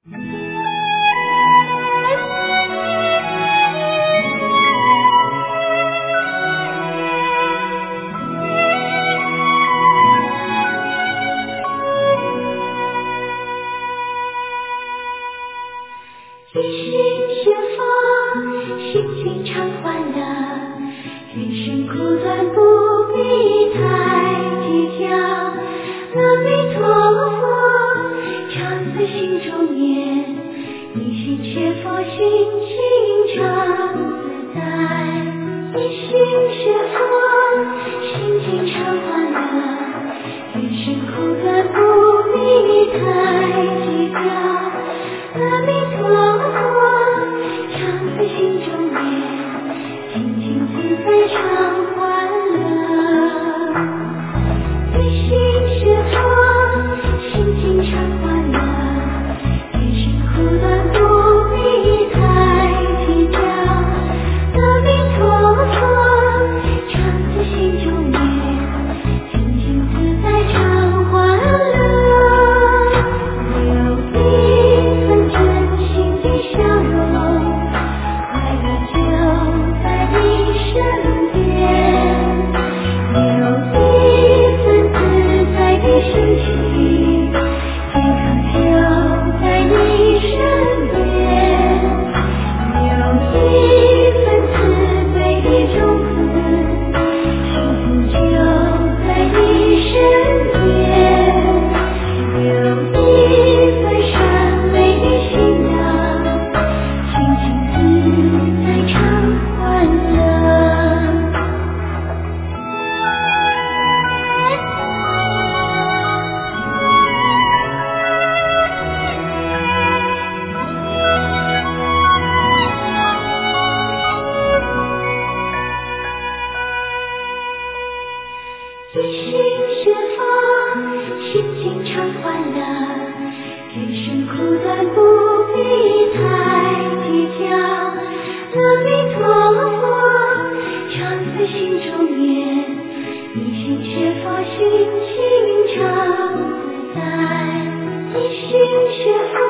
一心学佛，心情常欢乐，人生苦短不必太计较。阿弥陀佛，常在心中念，一心学佛，心情常自在。一心学佛，心情常欢乐，人生苦短不必太计较。阿弥陀佛，常在心中念，清净自在常欢乐。一心学佛，心情常欢乐，人生苦短不必太计较。阿弥陀佛，常在心中念，清净自在常欢乐。一心学佛，心情常欢乐，人生苦短不必太计较。阿弥陀佛，常在心中念，一心学佛，心情常自在。一心学佛。